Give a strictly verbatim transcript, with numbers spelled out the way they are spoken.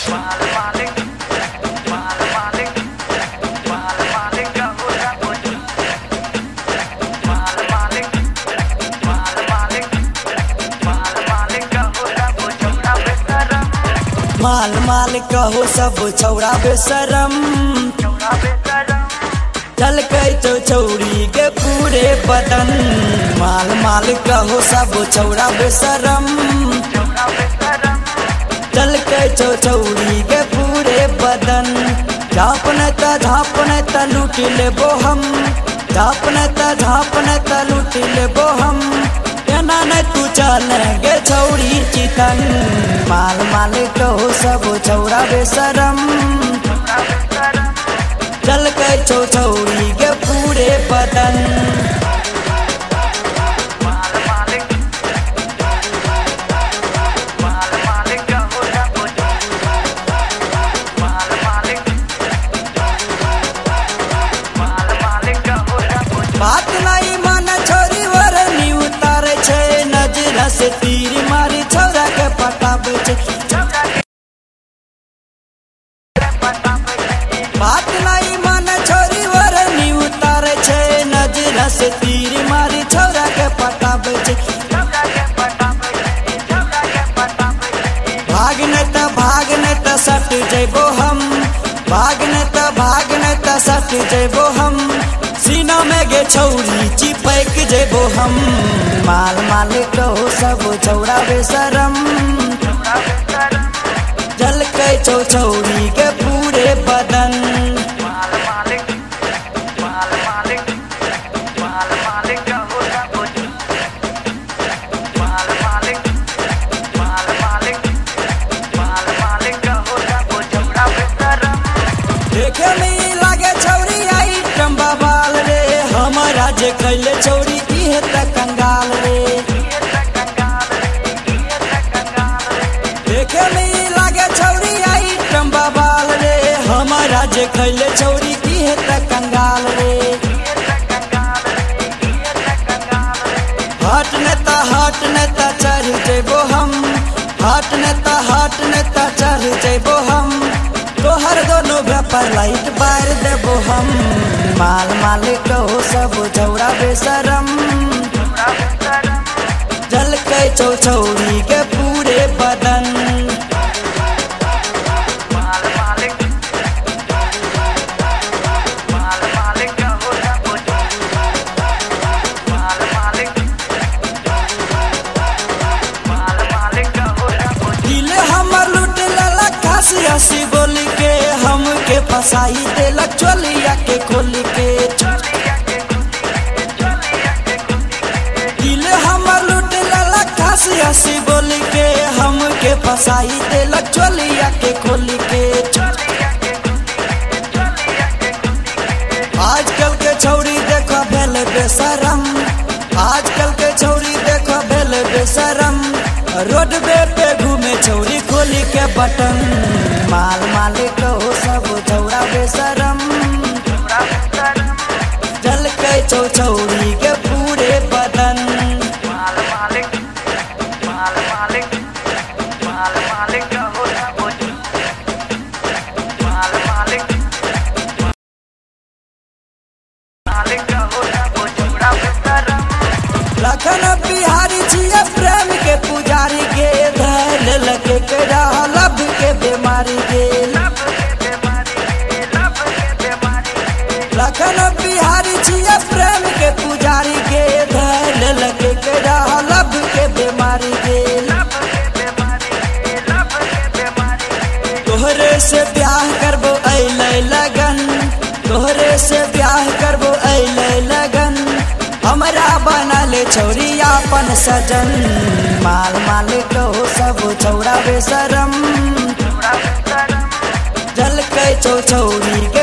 माल माल कहो सब छौड़ा बेशरम, झलकै छौ छौड़ी के पूरे बदन। माल माल कहो सब छौड़ा बेशरम, झलकै छौ छौड़ी के पूरे बदन। झापने त झापने त लूट लेबो हम, झापने त झापने त लूट लेबो हम। एना न तू चलेंगे छौड़ी चितन। माल माल कहो सब छौड़ा बेशरम, झलकै छौ छौड़ी के पूरे बदन। बात नहीं मान छोरी वरनी उतारे छे, नजरा से तीर मारी छौरा के पटाबे छे। बात नहीं मान छोरी वरनी उतारे छे, नजरा से तीर मारी छौरा के पटाबे छे। भागने त भागने त सट जइबो हम, भागने त भागने त सट जइबो हम। सीना में गे छौरी चिपक जेबो हम। माल माल कहो सब छौड़ा बेशरम, झलकै छौ छौड़ी के पूरे बदन। देखे में लागे छौरी आइटम बवाल रे, हमारा जे कैले छौरी इहे त कंगाल रे। देखे में लागे छौरी आइटम बवाल रे, हमारा जे कैले छौरी इहे त कंगाल रे। हट ने त हट ने त चढ़ जेबो हम, हट ने त हट ने त चढ़ जेबो हम। तोहर दोनों व्यापार लाइट बार देबो हम। माल माल कहो सब छौड़ा बेशरम, झलकै छौ छौड़ी के पूरे बदन। दिल हमर लूट लेलक हंसी हंसी बोल के, हमके फसाई देलक चोलिया के खोल के। दिल हमर लूट लेलक हंसी हंसी बोल के, हमके फसाई देलक चोलिया के खोल के। आजकल के छौरी देखो भेल बेशरम, आजकल के छौरी देखो भेल बेशरम। रोडवे पे घूमे छौरी खोली के बटन। माल माल कहो सब छौड़ा बेशरम, झलकै छौ छौड़ी के पूरे बदन। लखन बिहारी छिए प्रेम के पुजारी के, धैल लगे के लब के बीमारी के। लखन बिहारी छिए प्रेम के पुजारी के, धैल लगे के लब के बीमारी के। तोहरे से ब्याह करबो अइले लगन, तोहरे से ब्याह करबो अइले लगन। हमरा बना ले छौरी अपन सजन। माल माल कहो सब छौड़ा बेशरम, झलकै छौ छौड़ी